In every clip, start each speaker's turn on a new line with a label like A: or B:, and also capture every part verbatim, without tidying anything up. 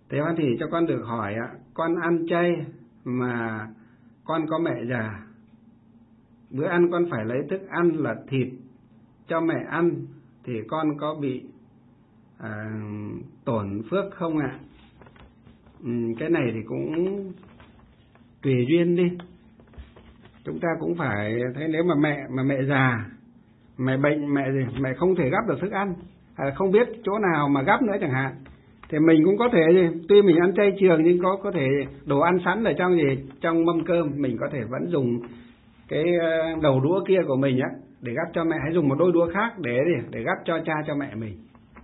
A: Thế Hoan Hỷ cho con được hỏi ạ, con ăn chay mà con có mẹ già, bữa ăn con phải lấy thức ăn là thịt cho mẹ ăn thì con có bị à, tổn phước không ạ? Ừ, cái này thì cũng tùy duyên đi. Chúng ta cũng phải thấy, nếu mà mẹ mà mẹ già, mẹ bệnh, mẹ gì, mẹ không thể gắp được thức ăn, hay không biết chỗ nào mà gắp nữa chẳng hạn, thì mình cũng có thể gì, tuy mình ăn chay trường nhưng có có thể đồ ăn sẵn ở trong gì, trong mâm cơm, mình có thể vẫn dùng cái đầu đũa kia của mình á để gắp cho mẹ, hãy dùng một đôi đũa khác để để gắp cho cha cho mẹ mình.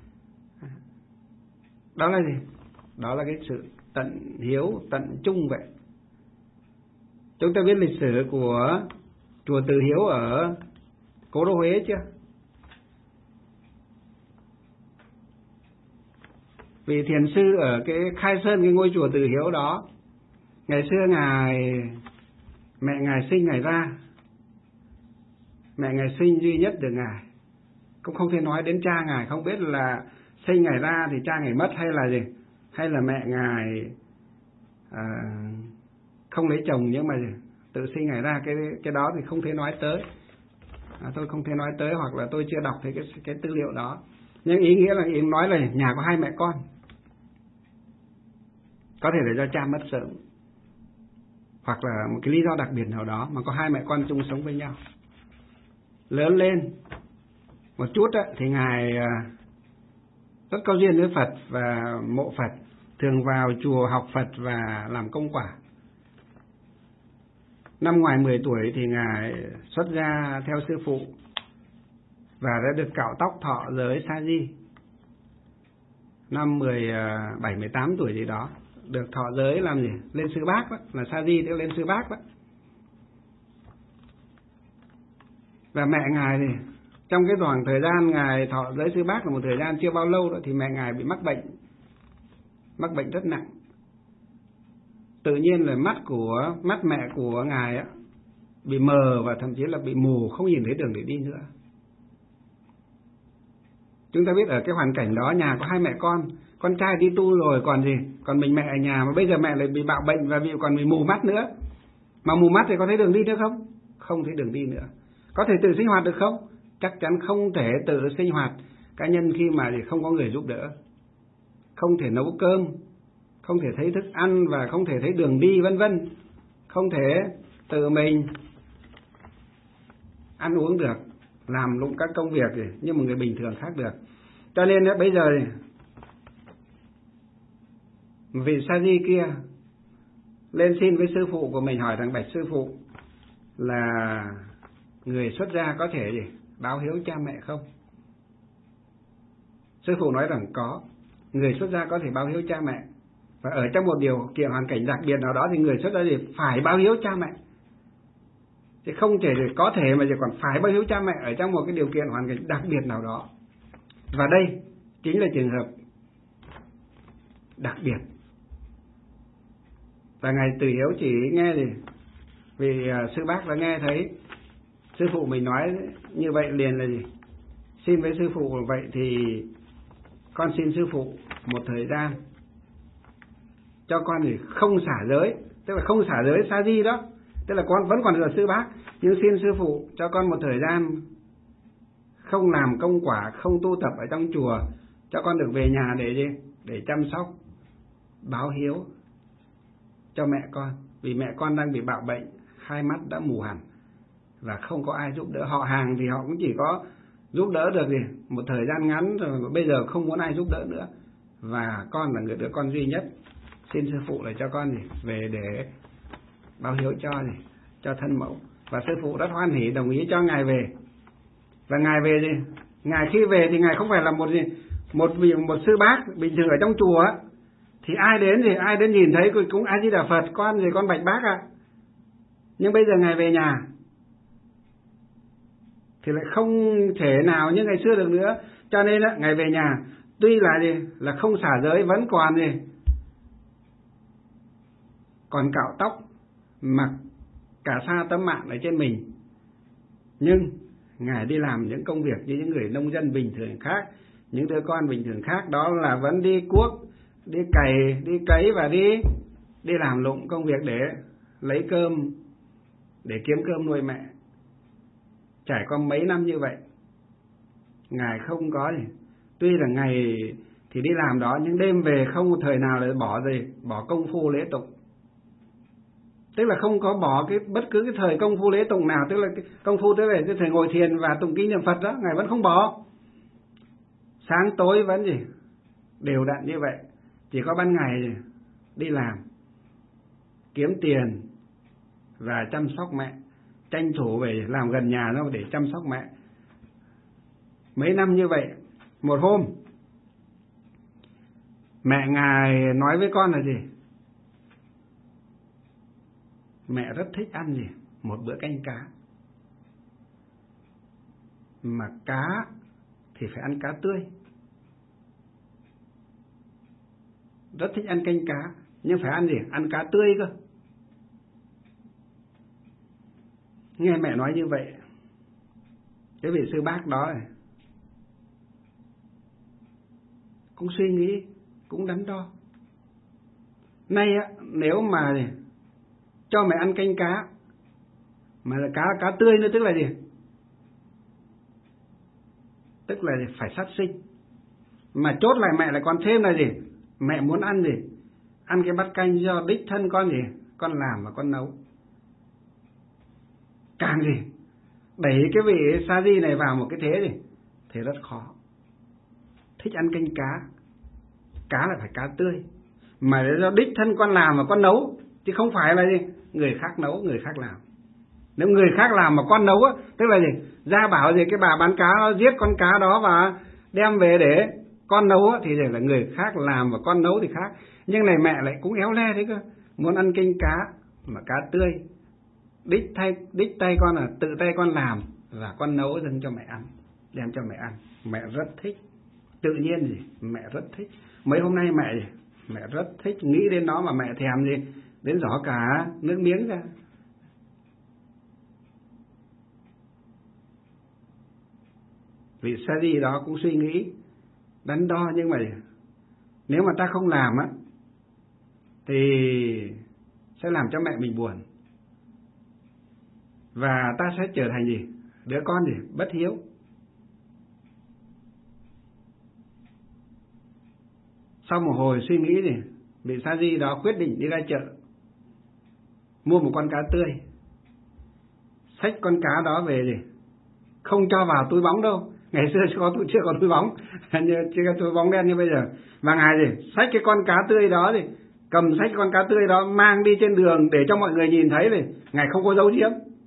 A: Đó là gì? Đó là cái sự tận hiếu, tận trung vậy. Chúng ta biết lịch sử của chùa Từ Hiếu ở Cố Đô Huế chưa? Vị thiền sư ở cái khai sơn cái ngôi chùa Từ Hiếu đó, ngày xưa ngài mẹ ngài sinh ngài ra, mẹ ngài sinh duy nhất được ngài, cũng không thể nói đến cha ngài, không biết là sinh ngài ra thì cha ngài mất hay là gì, hay là mẹ ngài à, không lấy chồng nhưng mà gì, tự sinh ngài ra, cái cái đó thì không thể nói tới, à, tôi không thể nói tới, hoặc là tôi chưa đọc thấy cái cái tư liệu đó. Nhưng ý nghĩa là ý nói là nhà có hai mẹ con, có thể là do cha mất sớm, hoặc là một cái lý do đặc biệt nào đó mà có hai mẹ con chung sống với nhau. Lớn lên một chút á, thì ngài rất có duyên với Phật và mộ Phật, thường vào chùa học Phật và làm công quả. Năm ngoài mười tuổi thì ngài xuất gia theo sư phụ và đã được cạo tóc thọ giới sa di. Năm mười bảy mười tám tuổi gì đó được thọ giới làm gì? Lên sư bác đó, là sa di tức lên sư bác đó. Và mẹ ngài thì trong cái khoảng thời gian ngài thọ giới sư bác là một thời gian chưa bao lâu đó, thì mẹ ngài bị mắc bệnh, mắc bệnh rất nặng. Tự nhiên là mắt của mắt mẹ của ngài á bị mờ và thậm chí là bị mù, không nhìn thấy đường để đi nữa. Chúng ta biết ở cái hoàn cảnh đó, nhà có hai mẹ con, con trai đi tu rồi còn gì, còn mình mẹ ở nhà, mà bây giờ mẹ lại bị bạo bệnh và bị còn bị mù mắt nữa. Mà mù mắt thì có thấy đường đi nữa không? Không thấy đường đi nữa. Có thể tự sinh hoạt được không? Chắc chắn không thể tự sinh hoạt cá nhân khi mà thì không có người giúp đỡ. Không thể nấu cơm, không thể thấy thức ăn và không thể thấy đường đi vân vân. Không thể tự mình ăn uống được, làm luôn các công việc gì, như một người bình thường khác được. Cho nên bây giờ vị sa di kia lên xin với sư phụ của mình, hỏi rằng bạch sư phụ là người xuất gia có thể gì báo hiếu cha mẹ không? Sư phụ nói rằng có, người xuất gia có thể báo hiếu cha mẹ, và ở trong một điều kiện hoàn cảnh đặc biệt nào đó thì người xuất gia gì phải báo hiếu cha mẹ, chứ không thể có thể mà chỉ còn phải báo hiếu cha mẹ ở trong một cái điều kiện hoàn cảnh đặc biệt nào đó. Và đây chính là trường hợp đặc biệt. Và ngài Từ Hiếu chỉ nghe gì vì uh, sư bác đã nghe thấy sư phụ mình nói như vậy, liền là gì xin với sư phụ, vậy thì con xin sư phụ một thời gian cho con thì không xả giới, tức là không xả giới sa di đó, tức là con vẫn còn là sư bác, nhưng xin sư phụ cho con một thời gian không làm công quả, không tu tập ở trong chùa, cho con được về nhà để gì để chăm sóc báo hiếu cho mẹ con, vì mẹ con đang bị bạo bệnh, hai mắt đã mù hẳn và không có ai giúp đỡ. Họ hàng thì họ cũng chỉ có giúp đỡ được gì một thời gian ngắn rồi, bây giờ không muốn ai giúp đỡ nữa, và con là người đứa con duy nhất, xin sư phụ là cho con gì về để báo hiếu cho gì cho thân mẫu. Và sư phụ rất hoan hỉ đồng ý cho ngài về. Và ngài về gì ngài khi về thì ngài không phải là một gì một vị một sư bác bình thường ở trong chùa á, thì ai đến thì ai đến nhìn thấy cũng A Di Đà Phật, con gì con bạch bác ạ. À. Nhưng bây giờ ngài về nhà thì lại không thể nào như ngày xưa được nữa, cho nên á ngài về nhà tuy là gì là không xả giới, vẫn còn gì còn cạo tóc, mặc cả sa tấm mạn ở trên mình, nhưng ngài đi làm những công việc như những người nông dân bình thường khác, những đứa con bình thường khác, đó là vẫn đi cuốc, đi cày, đi cấy và đi đi làm lụng công việc để lấy cơm, để kiếm cơm nuôi mẹ. Trải qua mấy năm như vậy, Ngài không có gì. Tuy là ngày thì đi làm đó, nhưng đêm về không một thời nào để bỏ gì, bỏ công phu lễ tụng. Tức là không có bỏ cái bất cứ cái thời công phu lễ tụng nào, tức là cái công phu tức là cái thời ngồi thiền và tụng kinh niệm Phật đó, Ngài vẫn không bỏ. Sáng tối vẫn gì đều đặn như vậy. Chỉ có ban ngày đi làm, kiếm tiền và chăm sóc mẹ, tranh thủ về làm gần nhà nó để chăm sóc mẹ. Mấy năm như vậy, một hôm mẹ Ngài nói với con là gì? Mẹ rất thích ăn gì? Một bữa canh cá. Mà cá thì phải ăn cá tươi. Rất thích ăn canh cá, nhưng phải ăn gì? Ăn cá tươi cơ. Nghe mẹ nói như vậy, cái vị sư bác đó này cũng suy nghĩ, cũng đắn đo. Nay á, nếu mà cho mẹ ăn canh cá, mà là cá cá tươi nữa, tức là gì? Tức là gì? Phải sát sinh. Mà chốt lại mẹ lại còn thêm là gì? Mẹ muốn ăn gì? Ăn cái bát canh do đích thân con gì? Con làm và con nấu. Càng gì? Đẩy cái vị sa di này vào một cái thế gì? Thì rất khó. Thích ăn canh cá, cá là phải cá tươi, mà do đích thân con làm và con nấu, chứ không phải là gì người khác nấu, người khác làm. Nếu người khác làm mà con nấu á, tức là gì? Gia bảo gì cái bà bán cá nó giết con cá đó và đem về để con nấu á, thì để là người khác làm và con nấu thì khác. Nhưng này mẹ lại cũng éo le thế cơ, muốn ăn canh cá mà cá tươi, đích tay đích tay con là tự tay con làm và con nấu dâng cho mẹ ăn, đem cho mẹ ăn. Mẹ rất thích, tự nhiên gì mẹ rất thích. Mấy hôm nay mẹ gì mẹ rất thích, nghĩ đến nó mà mẹ thèm gì đến giỏ cả nước miếng ra. Vị sa di đó cũng suy nghĩ đắn đo, nhưng mà nếu mà ta không làm á thì sẽ làm cho mẹ mình buồn, và ta sẽ trở thành gì đứa con gì bất hiếu. Sau một hồi suy nghĩ thì vị sa di đó quyết định đi ra chợ mua một con cá tươi, xách con cá đó về gì không cho vào túi bóng đâu. Ngày xưa chưa có chưa có túi bóng, chưa có túi bóng đen như bây giờ. Và ngài gì xách cái con cá tươi đó thì cầm xách con cá tươi đó mang đi trên đường để cho mọi người nhìn thấy thì ngài không có giấu giếm.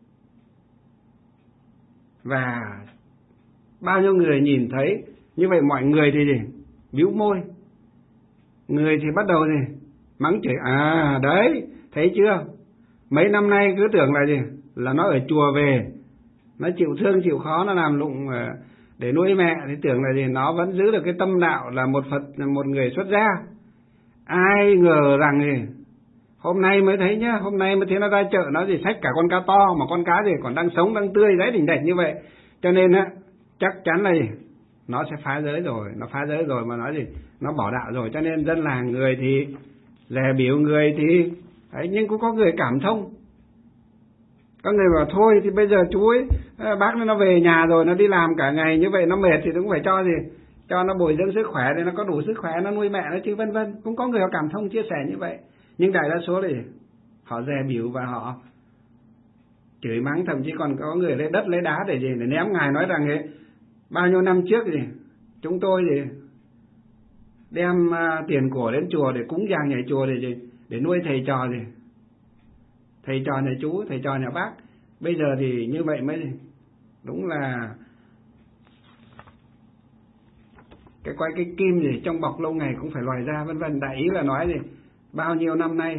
A: Và bao nhiêu người nhìn thấy như vậy, mọi người thì gì bĩu môi, người thì bắt đầu gì mắng chửi. À đấy, thấy chưa, mấy năm nay cứ tưởng là gì là nó ở chùa về, nó chịu thương chịu khó, nó làm lụng để nuôi mẹ, thì tưởng là gì nó vẫn giữ được cái tâm đạo là một Phật, một người xuất gia. Ai ngờ rằng gì hôm nay mới thấy nhá, hôm nay mới thấy nó ra chợ, nó gì xách cả con cá to, mà con cá gì còn đang sống đang tươi đấy đỉnh đạch như vậy. Cho nên á chắc chắn là gì nó sẽ phá giới rồi, nó phá giới rồi mà nói gì nó bỏ đạo rồi. Cho nên dân làng người thì dè biểu, người thì đấy, nhưng cũng có người cảm thông. Có người bảo thôi thì bây giờ chú ấy, bác nó về nhà rồi, nó đi làm cả ngày như vậy nó mệt thì cũng phải cho gì cho nó bồi dưỡng sức khỏe để nó có đủ sức khỏe nó nuôi mẹ nó chứ, vân vân. Cũng có người họ cảm thông chia sẻ như vậy, nhưng đại đa số thì họ dè biểu và họ chửi mắng, thậm chí còn có người lấy đất lấy đá để gì để ném ngài, nói rằng ấy, bao nhiêu năm trước gì chúng tôi gì đem uh, tiền của đến chùa để cúng dường nhà chùa để gì để nuôi thầy trò gì thầy trò nhà chú, thầy trò nhà bác. Bây giờ thì như vậy mới đúng là cái quay cái kim gì trong bọc lâu ngày cũng phải lòi ra, vân vân. Đại ý là nói gì bao nhiêu năm nay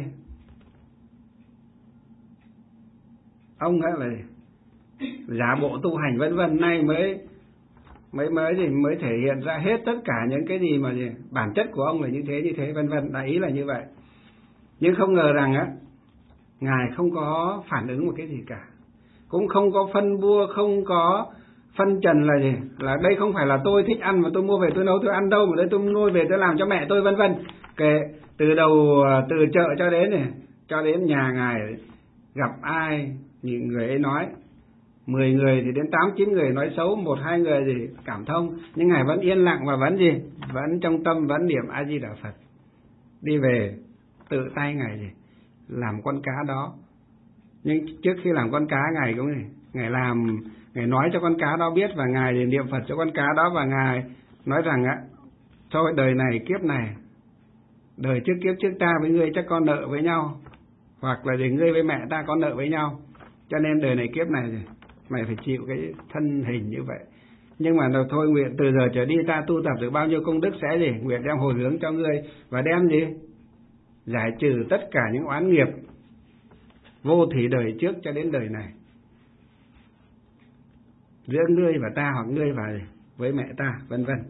A: ông ấy là giả bộ tu hành vân vân, nay mới mới mới gì mới thể hiện ra hết tất cả những cái gì mà gì bản chất của ông là như thế như thế vân vân. Đại ý là như vậy. Nhưng không ngờ rằng á ngài không có phản ứng một cái gì cả, cũng không có phân bua, không có phân trần là gì là đây không phải là tôi thích ăn mà tôi mua về tôi nấu tôi ăn đâu, mà đây tôi nuôi về tôi làm cho mẹ tôi vân vân. kệ từ đầu, từ chợ cho đến này, cho đến nhà ngài gặp ai những người ấy nói, mười người thì đến tám chín người nói xấu, một hai người thì cảm thông, nhưng ngài vẫn yên lặng và vẫn gì, vẫn trong tâm vẫn niệm A Di Đà Phật. Đi về tự tay ngài gì làm con cá đó. Nhưng trước khi làm con cá, ngài cũng này, ngài làm, ngài nói cho con cá đó biết, và ngài thì niệm Phật cho con cá đó, và ngài nói rằng á, thôi đời này kiếp này, đời trước kiếp trước ta với ngươi chắc có nợ với nhau, hoặc là để ngươi với mẹ ta có nợ với nhau, cho nên đời này kiếp này mày phải chịu cái thân hình như vậy. Nhưng mà đâu thôi, nguyện từ giờ trở đi ta tu tập được bao nhiêu công đức sẽ gì, nguyện đem hồi hướng cho ngươi, và đem gì giải trừ tất cả những oán nghiệp vô thỉ đời trước cho đến đời này, giữa ngươi và ta, hoặc ngươi và với mẹ ta, vân vân.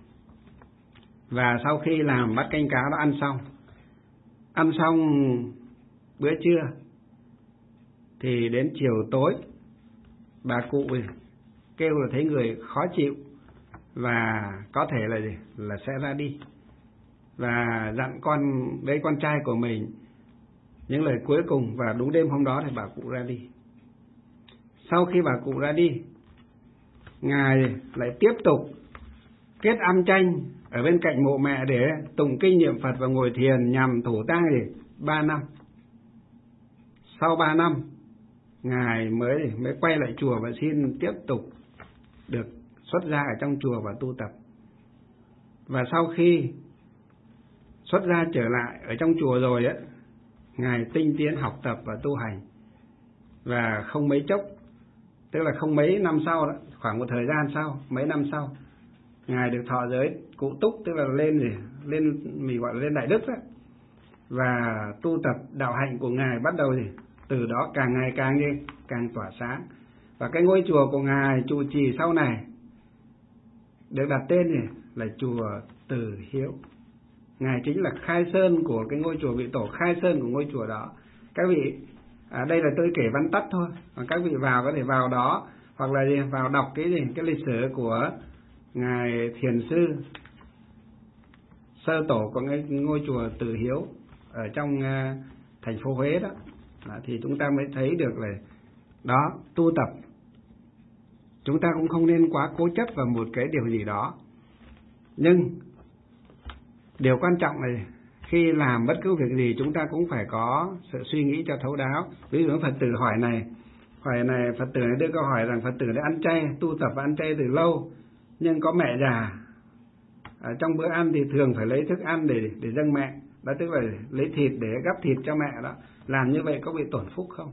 A: Và sau khi làm bát canh cá đó ăn xong, ăn xong bữa trưa, thì đến chiều tối bà cụ kêu là thấy người khó chịu và có thể là gì, là sẽ ra đi, và dặn con đấy, con trai của mình những lời cuối cùng. Và đúng đêm hôm đó thì bà cụ ra đi. Sau khi bà cụ ra đi, ngài lại tiếp tục kết âm chanh ở bên cạnh mộ mẹ để tụng kinh niệm Phật và ngồi thiền nhằm thủ tang gì ba năm. Sau ba năm, ngài mới mới quay lại chùa và xin tiếp tục được xuất gia ở trong chùa và tu tập. Và sau khi xuất gia trở lại ở trong chùa rồi ấy, ngài tinh tiến học tập và tu hành. Và không mấy chốc, tức là không mấy năm sau đó, khoảng một thời gian sau, mấy năm sau, ngài được thọ giới cụ túc, tức là lên gì, lên mình gọi là lên đại đức đó. Và tu tập đạo hạnh của ngài bắt đầu gì, từ đó càng ngày càng như càng tỏa sáng. Và cái ngôi chùa của ngài trụ trì sau này được đặt tên gì là chùa Từ Hiếu. Ngài chính là khai sơn của cái ngôi chùa, vị tổ khai sơn của ngôi chùa đó. Các vị, à, đây là tôi kể văn tắt thôi, và các vị vào có thể vào đó, hoặc là gì, vào đọc cái gì, cái lịch sử của ngài thiền sư sơ tổ của cái ngôi chùa Từ Hiếu ở trong uh, thành phố Huế đó. Đó, thì chúng ta mới thấy được là đó, tu tập chúng ta cũng không nên quá cố chấp vào một cái điều gì đó. Nhưng điều quan trọng là khi làm bất cứ việc gì chúng ta cũng phải có sự suy nghĩ cho thấu đáo. Ví dụ Phật tử hỏi này, hỏi này Phật tử này đưa câu hỏi rằng Phật tử đã ăn chay, tu tập ăn chay từ lâu, nhưng có mẹ già, ở trong bữa ăn thì thường phải lấy thức ăn để để dâng mẹ, đó tức là lấy thịt để gắp thịt cho mẹ đó. Làm như vậy có bị tổn phúc không?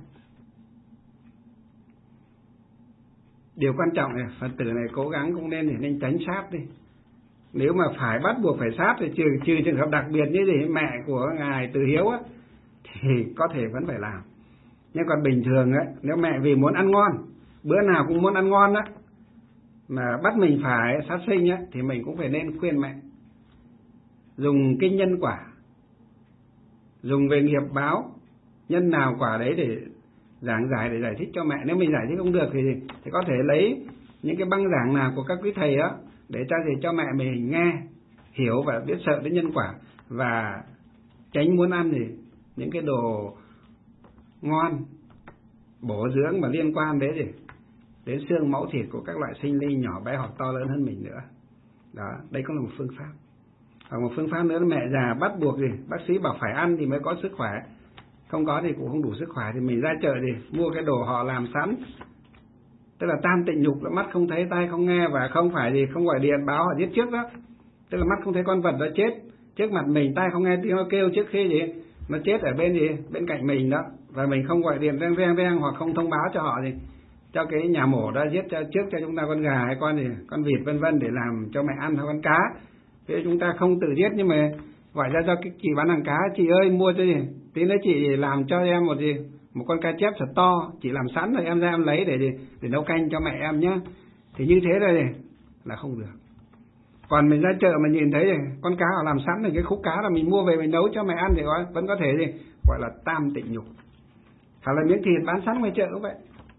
A: Điều quan trọng là Phật tử này cố gắng cũng nên nên tránh sát đi. Nếu mà phải bắt buộc phải sát thì trừ trừ trường hợp đặc biệt như gì mẹ của ngài Từ Hiếu á, thì có thể vẫn phải làm. Nhưng còn bình thường á, nếu mẹ vì muốn ăn ngon, bữa nào cũng muốn ăn ngon á, mà bắt mình phải sát sinh á, thì mình cũng phải nên khuyên mẹ dùng kinh nhân quả, dùng về nghiệp báo nhân nào quả đấy để giảng giải, để giải thích cho mẹ. Nếu mình giải thích không được thì thì có thể lấy những cái băng giảng nào của các quý thầy đó để cho gì cho mẹ mình nghe hiểu và biết sợ đến nhân quả, và tránh muốn ăn thì những cái đồ ngon bổ dưỡng mà liên quan đến gì đến xương máu thịt của các loại sinh linh nhỏ bé hoặc to lớn hơn mình nữa. Đó, đây cũng là một phương pháp. Và một phương pháp nữa là mẹ già bắt buộc gì bác sĩ bảo phải ăn thì mới có sức khỏe, không có thì cũng không đủ sức khỏe, thì mình ra chợ thì mua cái đồ họ làm sẵn, tức là tam tịnh nhục, là mắt không thấy tai không nghe, và không phải gì không gọi điện báo họ giết trước đó, tức là mắt không thấy con vật đã chết trước mặt mình, tai không nghe tiếng nó kêu trước khi gì nó chết ở bên gì bên cạnh mình đó, và mình không gọi điện reng reng reng hoặc không thông báo cho họ gì cho cái nhà mổ đã giết cho, trước cho chúng ta con gà hay con gì con vịt vân vân để làm cho mẹ ăn, hay con cá. Thế chúng ta không tự giết, nhưng mà gọi ra cho cái chị bán hàng cá, chị ơi mua cho gì tí nữa chị làm cho em một gì một con cá chép thật to, chị làm sẵn rồi em ra em lấy để để, để nấu canh cho mẹ em nhá. Thì như thế rồi là không được. Còn mình ra chợ mà nhìn thấy con cá họ làm sẵn rồi, cái khúc cá là mình mua về mình nấu cho mẹ ăn thì có, vẫn có thể gì gọi là tam tịnh nhục. Hoặc là miếng thịt bán sẵn ngoài chợ cũng vậy.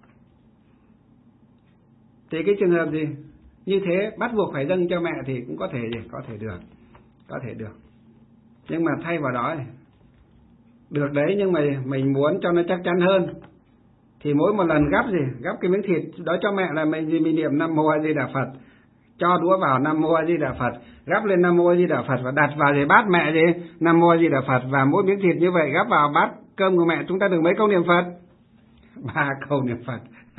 A: Thì cái trường hợp gì như thế bắt buộc phải dâng cho mẹ thì cũng có thể gì có thể được, có thể được. Nhưng mà thay vào đó được đấy, nhưng mà mình muốn cho nó chắc chắn hơn thì mỗi một lần gắp gì gắp cái miếng thịt đó cho mẹ là mình gì mình niệm Nam Mô A Di Đà Phật, cho đũa vào Nam Mô A Di Đà Phật, gắp lên Nam Mô A Di Đà Phật và đặt vào gì bát mẹ gì Nam Mô A Di Đà Phật, và mỗi miếng thịt như vậy gắp vào bát cơm của mẹ chúng ta được mấy câu niệm Phật? Ba câu niệm Phật.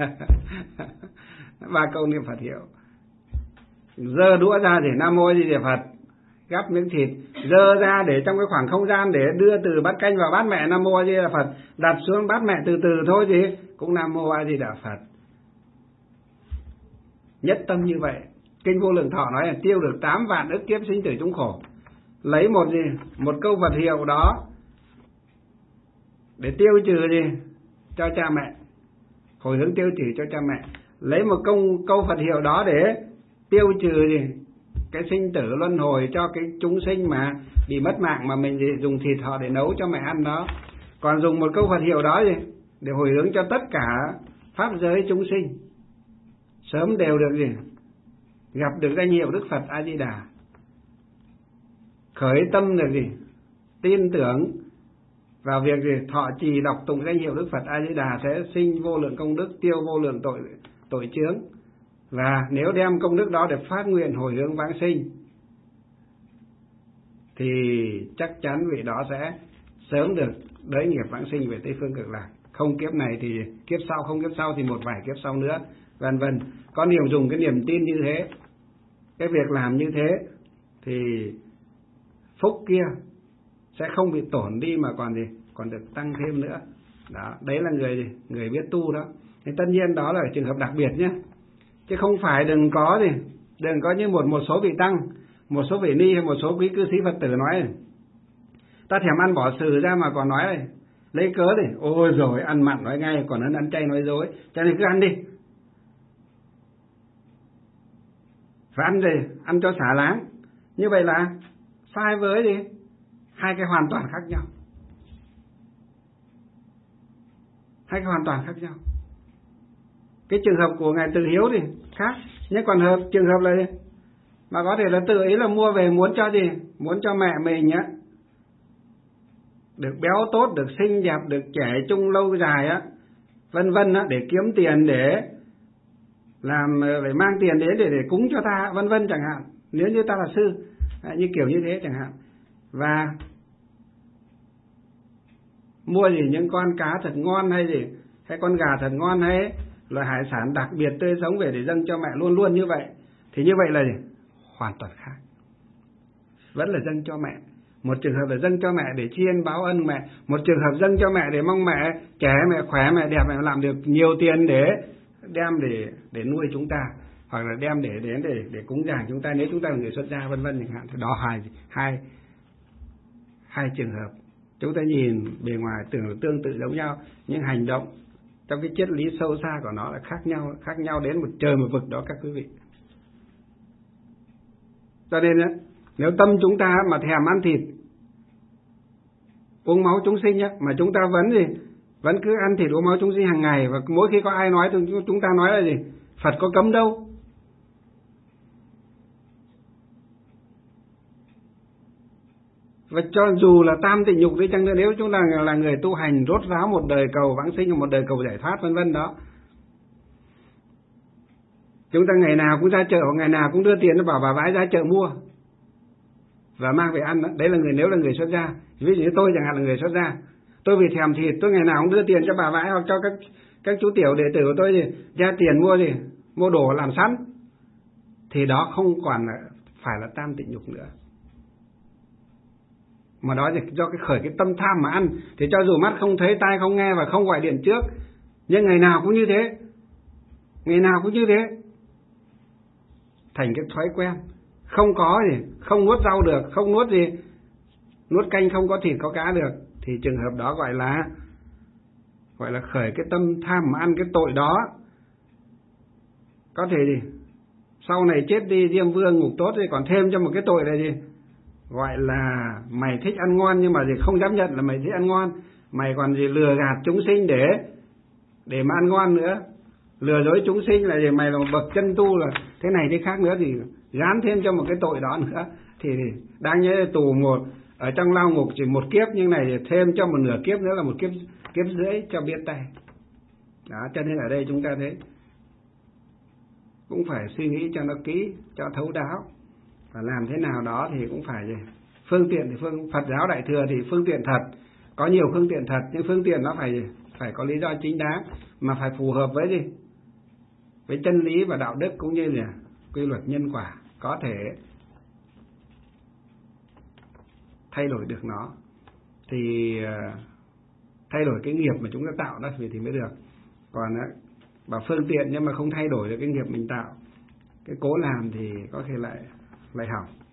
A: Ba câu niệm Phật hiệu. Giơ đũa ra để Nam Mô A Di Đà Phật, gắp miếng thịt, dơ ra để trong cái khoảng không gian để đưa từ bát canh vào bát mẹ Nam Mô A Di Đà Phật, đặt xuống bát mẹ từ từ thôi gì cũng Nam Mô A Di Đà Phật. Nhất tâm như vậy. Kinh Vô Lượng Thọ nói là tiêu được tám vạn ức kiếp sinh tử chúng khổ. Lấy một gì một câu Phật hiệu đó để tiêu trừ gì cho cha mẹ, hồi hướng tiêu trừ cho cha mẹ. Lấy một câu câu Phật hiệu đó để tiêu trừ gì cái sinh tử luân hồi cho cái chúng sinh mà bị mất mạng, mà mình dùng thịt họ để nấu cho mẹ ăn đó. Còn dùng một câu Phật hiệu đó gì để hồi hướng cho tất cả pháp giới chúng sinh sớm đều được gì gặp được danh hiệu Đức Phật A Di Đà, khởi tâm được gì tin tưởng vào việc gì thọ trì đọc tụng danh hiệu Đức Phật A Di Đà sẽ sinh vô lượng công đức, tiêu vô lượng tội tội chướng. Và nếu đem công đức đó để phát nguyện hồi hướng vãng sinh thì chắc chắn vị đó sẽ sớm được đới nghiệp vãng sinh về Tây Phương Cực Lạc. Không kiếp này thì kiếp sau, không kiếp sau thì một vài kiếp sau nữa, vân vân. Có điều dùng cái niềm tin như thế, cái việc làm như thế thì phúc kia sẽ không bị tổn đi mà còn gì còn được tăng thêm nữa. Đó, đấy là người gì người biết tu đó. Thì tất nhiên đó là trường hợp đặc biệt nhé, chứ không phải đừng có gì đừng có như một một số vị tăng, một số vị ni hay một số quý cư sĩ Phật tử nói này, ta thèm ăn bỏ sừ ra mà còn nói này, lấy cớ thì ôi rồi ăn mặn nói ngay, còn hơn ăn chay nói dối, cho nên cứ ăn đi, phải ăn gì ăn cho xả láng. Như vậy là sai với gì hai cái hoàn toàn khác nhau, hai cái hoàn toàn khác nhau. Cái trường hợp của ngài Từ Hiếu thì khác, nhưng còn hợp trường hợp là gì? Mà có thể là tự ý là mua về muốn cho gì muốn cho mẹ mình á được béo tốt, được xinh đẹp, được trẻ trung lâu dài á, vân vân á, để kiếm tiền để làm, để mang tiền đến để để cúng cho ta, vân vân chẳng hạn, nếu như ta là sư, như kiểu như thế chẳng hạn. Và mua gì những con cá thật ngon hay gì, hay con gà thật ngon hay loại hải sản đặc biệt tươi sống về để dâng cho mẹ luôn luôn như vậy, thì như vậy là gì hoàn toàn khác. Vẫn là dâng cho mẹ. Một trường hợp là dâng cho mẹ để tri ân báo ân mẹ, một trường hợp dâng cho mẹ để mong mẹ trẻ, mẹ khỏe, mẹ đẹp, mẹ làm được nhiều tiền để đem để để nuôi chúng ta, hoặc là đem để đến để để cúng dường chúng ta nếu chúng ta là người xuất gia, vân vân chẳng hạn. Thì đó hai hai hai trường hợp. Chúng ta nhìn bề ngoài tưởng là tương tự giống nhau, nhưng hành động trong cái triết lý sâu xa của nó là khác nhau, khác nhau đến một trời một vực đó các quý vị. Cho nên á, nếu tâm chúng ta mà thèm ăn thịt, uống máu chúng sinh á, mà chúng ta vẫn gì vẫn cứ ăn thịt uống máu chúng sinh hàng ngày, và mỗi khi có ai nói thì chúng ta nói là gì Phật có cấm đâu. Và cho dù là tam tịnh nhục đi chăng nữa, nếu chúng ta là người tu hành rốt ráo một đời cầu vãng sinh, một đời cầu giải thoát vân vân đó, chúng ta ngày nào cũng ra chợ, hoặc ngày nào cũng đưa tiền nó bảo bà vãi ra chợ mua và mang về ăn đó. Đấy là người, nếu là người xuất gia. Ví dụ như tôi chẳng hạn là người xuất gia, tôi vì thèm thịt, tôi ngày nào cũng đưa tiền cho bà vãi hoặc cho các các chú tiểu đệ tử của tôi gì ra tiền mua gì mua đồ làm sẵn, thì đó không còn là phải là tam tịnh nhục nữa, mà đó là do cái khởi cái tâm tham mà ăn. Thì cho dù mắt không thấy, tai không nghe và không gọi điện trước, nhưng ngày nào cũng như thế, ngày nào cũng như thế, thành cái thói quen. Không có gì, không nuốt rau được, không nuốt gì, nuốt canh không có thịt có cá được, thì trường hợp đó gọi là gọi là khởi cái tâm tham mà ăn cái tội đó. Có thể gì sau này chết đi diêm vương ngục tốt thì còn thêm cho một cái tội là gì gọi là mày thích ăn ngon nhưng mà gì không dám nhận là mày thích ăn ngon, mày còn gì lừa gạt chúng sinh để để mà ăn ngon nữa, lừa dối chúng sinh là gì mày là một bậc chân tu là thế này thế khác nữa, thì gán thêm cho một cái tội đó nữa, thì đáng nhớ tù một ở trong lao ngục chỉ một kiếp, nhưng này thêm cho một nửa kiếp nữa là một kiếp kiếp rưỡi cho biết tay. Đó, cho nên ở đây chúng ta thấy cũng phải suy nghĩ cho nó kỹ, cho thấu đáo, và làm thế nào đó thì cũng phải gì, phương tiện thì phương Phật giáo Đại thừa thì phương tiện thật, có nhiều phương tiện thật, nhưng phương tiện nó phải phải có lý do chính đáng, mà phải phù hợp với gì, với chân lý và đạo đức, cũng như là quy luật nhân quả, có thể thay đổi được nó, thì thay đổi cái nghiệp mà chúng ta tạo ra thì mới được. Còn bảo phương tiện nhưng mà không thay đổi được cái nghiệp mình tạo, cái cố làm thì có thể lại lại hỏng.